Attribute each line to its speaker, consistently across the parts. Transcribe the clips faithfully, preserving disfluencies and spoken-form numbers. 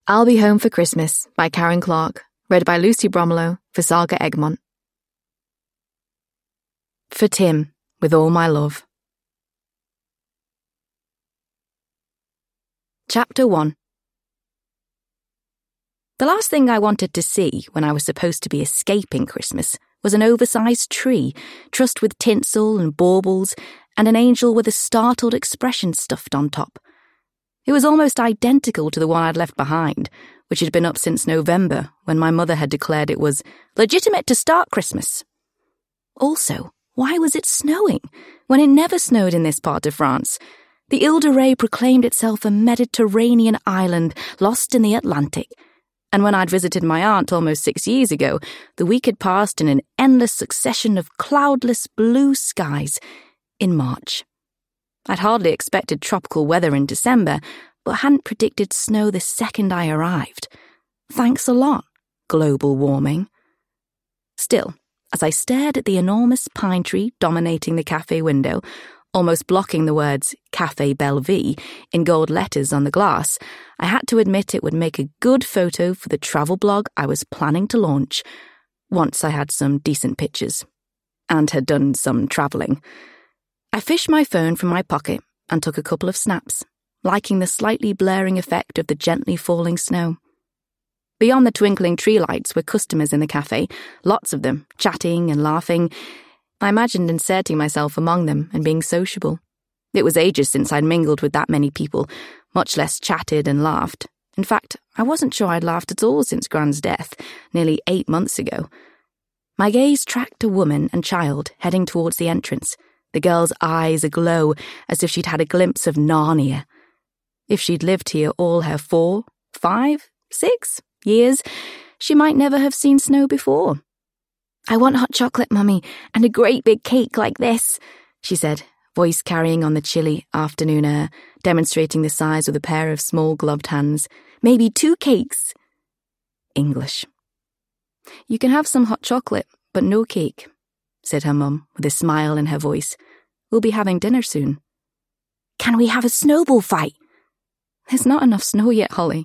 Speaker 1: I'll Be Home for Christmas by Karen Clark, read by Lucy Bromelow for Saga Egmont. For Tim, with all my love. Chapter one. The last thing I wanted to see when I was supposed to be escaping Christmas was an oversized tree, trussed with tinsel and baubles, and an angel with a startled expression stuffed on top. It was almost identical to the one I'd left behind, which had been up since November, when my mother had declared it was legitimate to start Christmas. Also, why was it snowing, when it never snowed in this part of France? The Ile de Ré proclaimed itself a Mediterranean island lost in the Atlantic, and when I'd visited my aunt almost six years ago, the week had passed in an endless succession of cloudless blue skies in March. I'd hardly expected tropical weather in December, but hadn't predicted snow the second I arrived. Thanks a lot, global warming. Still, as I stared at the enormous pine tree dominating the cafe window, almost blocking the words Café Bellevue in gold letters on the glass, I had to admit it would make a good photo for the travel blog I was planning to launch, once I had some decent pictures, and had done some travelling. I fished my phone from my pocket and took a couple of snaps, liking the slightly blurring effect of the gently falling snow. Beyond the twinkling tree lights were customers in the cafe, lots of them, chatting and laughing. I imagined inserting myself among them and being sociable. It was ages since I'd mingled with that many people, much less chatted and laughed. In fact, I wasn't sure I'd laughed at all since Gran's death, nearly eight months ago. My gaze tracked a woman and child heading towards the entrance, the girl's eyes aglow as if she'd had a glimpse of Narnia. If she'd lived here all her four, five, six years, she might never have seen snow before. "I want hot chocolate, Mummy, and a great big cake like this," she said, voice carrying on the chilly afternoon air, demonstrating the size of a pair of small gloved hands. "Maybe two cakes." English. "You can have some hot chocolate, but no cake," said her mum, with a smile in her voice. "We'll be having dinner soon." "Can we have a snowball fight?" "There's not enough snow yet, Holly."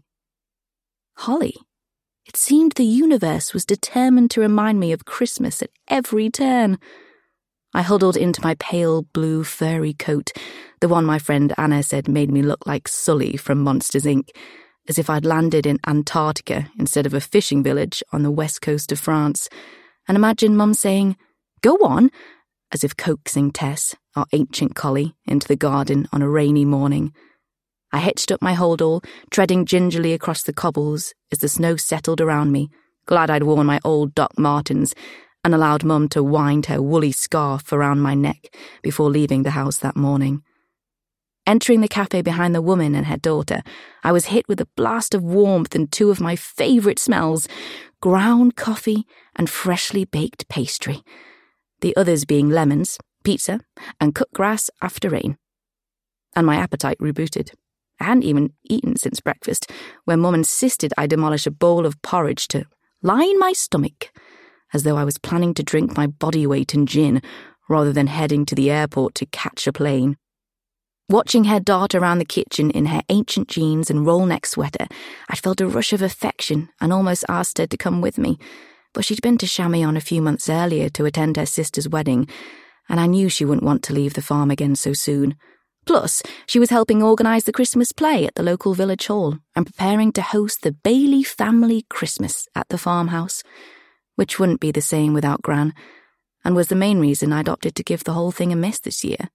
Speaker 1: Holly? It seemed the universe was determined to remind me of Christmas at every turn. I huddled into my pale blue furry coat, the one my friend Anna said made me look like Sully from Monsters, Incorporated, as if I'd landed in Antarctica instead of a fishing village on the west coast of France, and imagined Mum saying, "Go on," as if coaxing Tess, our ancient collie, into the garden on a rainy morning. I hitched up my holdall, treading gingerly across the cobbles as the snow settled around me, glad I'd worn my old Doc Martens, and allowed Mum to wind her woolly scarf around my neck before leaving the house that morning. Entering the cafe behind the woman and her daughter, I was hit with a blast of warmth and two of my favourite smells, ground coffee and freshly baked pastry, the others being lemons, pizza, and cut grass after rain. And my appetite rebooted. I hadn't even eaten since breakfast, when Mum insisted I demolish a bowl of porridge to line my stomach, as though I was planning to drink my body weight in gin, rather than heading to the airport to catch a plane. Watching her dart around the kitchen in her ancient jeans and roll-neck sweater, I felt a rush of affection and almost asked her to come with me, but she'd been to Chamillon a few months earlier to attend her sister's wedding, and I knew she wouldn't want to leave the farm again so soon. Plus, she was helping organise the Christmas play at the local village hall and preparing to host the Bailey family Christmas at the farmhouse, which wouldn't be the same without Gran, and was the main reason I'd opted to give the whole thing a miss this year.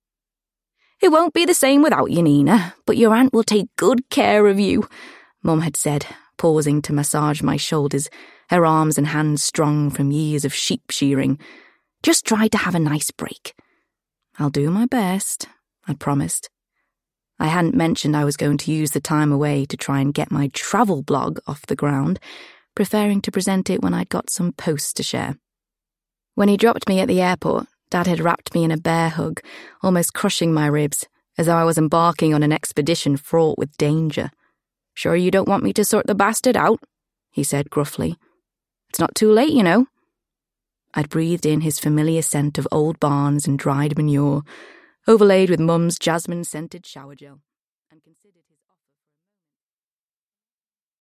Speaker 1: "It won't be the same without you, Nina, but your aunt will take good care of you," Mum had said, pausing to massage my shoulders, her arms and hands strong from years of sheep shearing. "Just try to have a nice break." "I'll do my best," I'd promised. I hadn't mentioned I was going to use the time away to try and get my travel blog off the ground, preferring to present it when I'd got some posts to share. When he dropped me at the airport, Dad had wrapped me in a bear hug, almost crushing my ribs, as though I was embarking on an expedition fraught with danger. "Sure you don't want me to sort the bastard out?" he said gruffly. "It's not too late, you know." I'd breathed in his familiar scent of old barns and dried manure, overlaid with Mum's jasmine-scented shower gel.